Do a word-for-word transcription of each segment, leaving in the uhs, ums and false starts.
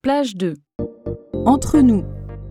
Plage deux. Entre nous.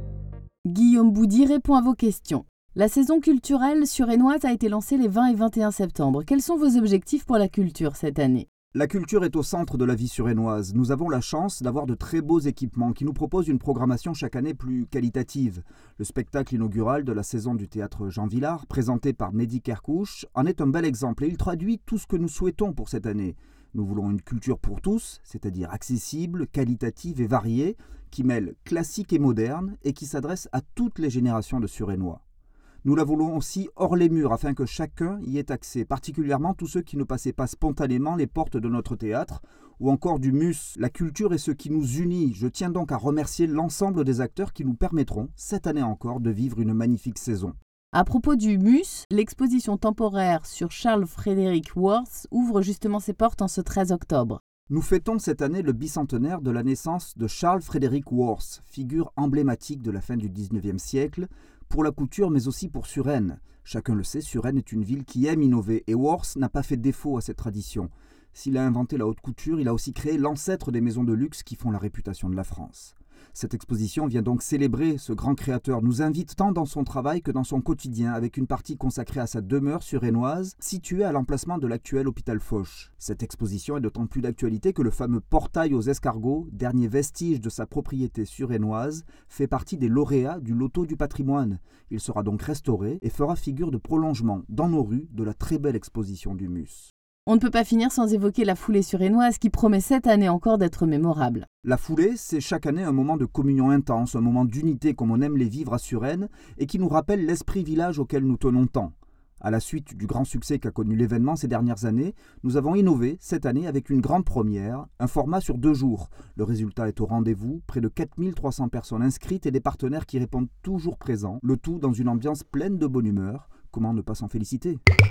Guillaume Boudy répond à vos questions. La saison culturelle suresnoise a été lancée les vingt et vingt et un septembre. Quels sont vos objectifs pour la culture cette année ? La culture est au centre de la vie suresnoise. Nous avons la chance d'avoir de très beaux équipements qui nous proposent une programmation chaque année plus qualitative. Le spectacle inaugural de la saison du théâtre Jean Vilar, présenté par Mehdi Kerkouch, en est un bel exemple et il traduit tout ce que nous souhaitons pour cette année. Nous voulons une culture pour tous, c'est-à-dire accessible, qualitative et variée, qui mêle classique et moderne et qui s'adresse à toutes les générations de Suresnois. Nous la voulons aussi hors les murs afin que chacun y ait accès, particulièrement tous ceux qui ne passaient pas spontanément les portes de notre théâtre ou encore du M U S. La culture est ce qui nous unit. Je tiens donc à remercier l'ensemble des acteurs qui nous permettront, cette année encore, de vivre une magnifique saison. À propos du M U S, l'exposition temporaire sur Charles Frederick Worth ouvre justement ses portes en ce treize octobre. Nous fêtons cette année le bicentenaire de la naissance de Charles Frederick Worth, figure emblématique de la fin du dix-neuvième siècle, pour la couture mais aussi pour Suresnes. Chacun le sait, Suresnes est une ville qui aime innover et Worth n'a pas fait défaut à cette tradition. S'il a inventé la haute couture, il a aussi créé l'ancêtre des maisons de luxe qui font la réputation de la France. Cette exposition vient donc célébrer ce grand créateur, nous invite tant dans son travail que dans son quotidien, avec une partie consacrée à sa demeure suresnoise, située à l'emplacement de l'actuel hôpital Foch. Cette exposition est d'autant plus d'actualité que le fameux portail aux escargots, dernier vestige de sa propriété suresnoise, fait partie des lauréats du loto du patrimoine. Il sera donc restauré et fera figure de prolongement dans nos rues de la très belle exposition du M U S. On ne peut pas finir sans évoquer la foulée suresnoise qui promet cette année encore d'être mémorable. La foulée, c'est chaque année un moment de communion intense, un moment d'unité comme on aime les vivre à Suresnes et qui nous rappelle l'esprit village auquel nous tenons tant. À la suite du grand succès qu'a connu l'événement ces dernières années, nous avons innové cette année avec une grande première, un format sur deux jours. Le résultat est au rendez-vous, près de quatre mille trois cents personnes inscrites et des partenaires qui répondent toujours présents, le tout dans une ambiance pleine de bonne humeur. Comment ne pas s'en féliciter ?